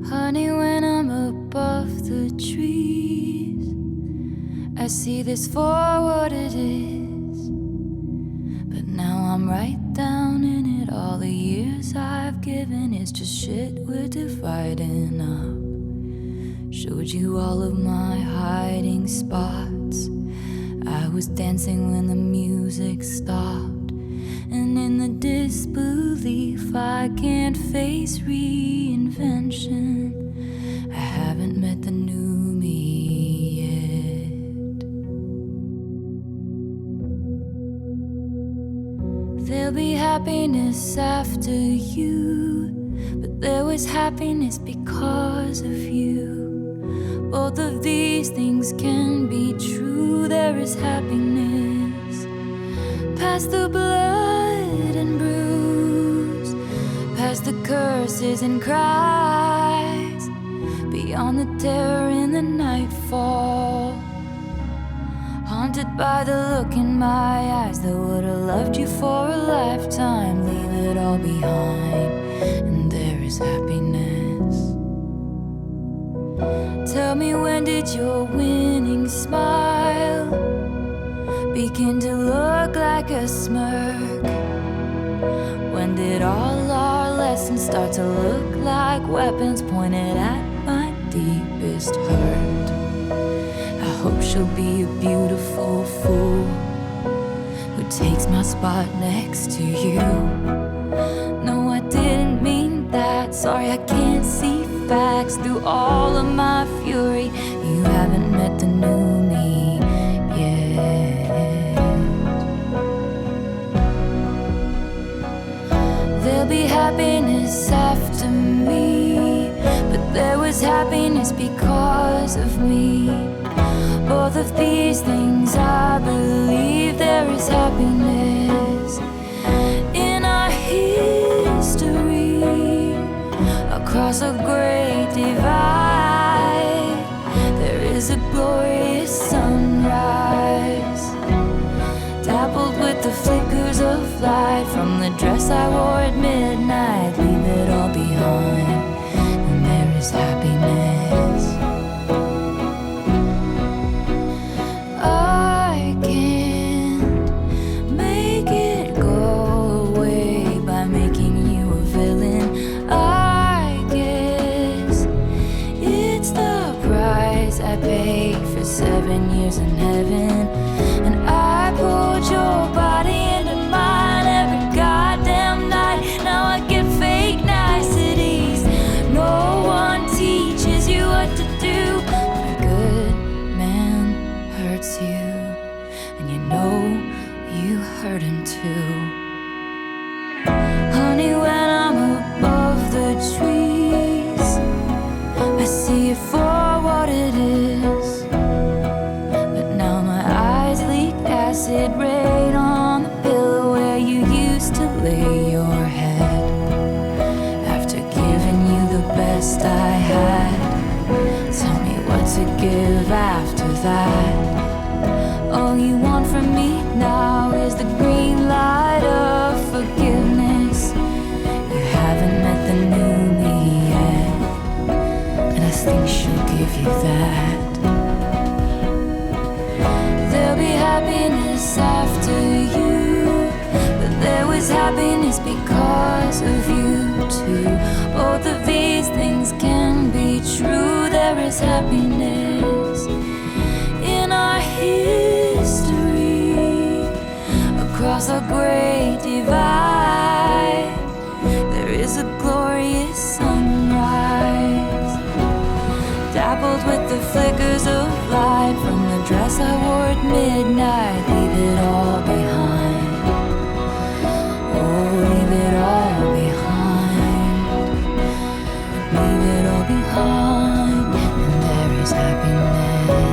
Honey, when I'm above the trees, I see this for what it is. But now I'm right down in it. All the years I've given is just shit we're dividing up. Showed you all of my hiding spots. I was dancing when the music stopped. And in the disbelief, I can't face reinvention. I haven't met the new me yet. There'll be happiness after you, but there was happiness because of you. Both of these things can be true. There is happiness past the blood and bruise, past the curses and cries, beyond the terror in the nightfall. Haunted by the look in my eyes that would have loved you for a lifetime. Leave it all behind, and there is happiness. Tell me, when did your winning smile begin to look like a smirk? When did all our lessons start to look like weapons pointed at my deepest hurt? I hope she'll be a beautiful fool who takes my spot next to you. No, I didn't mean that. Sorry, I can't see facts through all of my fury. You haven't met the new me yet. There'll be happiness after me, but there was happiness because of me. Both of these things I believe. There is happiness in our history. Across a great divide, there is a glorious sunrise, dappled with the flickers of light from the dress I wore at midnight. Leave it all behind, and there is happiness. I can't make it go away by making you a villain. I guess it's the price I paid for 7 years in heaven. And I pulled your body into mine every goddamn night. Now I get fake niceties. No one teaches you what to do. When a good man hurts you, and you know you hurt him too. Honey, when I'm above the trees, I see it for what it is. But now my eyes leak acid rain on the pillow where you used to lay your head. After giving you the best I had, tell me what to give after that. All you want from me now is the green light of forgiveness. You haven't met the new me yet, and I think she'll give you that. There'll be happiness after you, but there was happiness because of you too. Both of these things can be true. There is happiness in our history. Across a great divide, there is a glorious sunrise, dappled with the flickers of light from the dress I wore at midnight. Leave it all behind. Oh, leave it all behind. Leave it all behind, and there is happiness.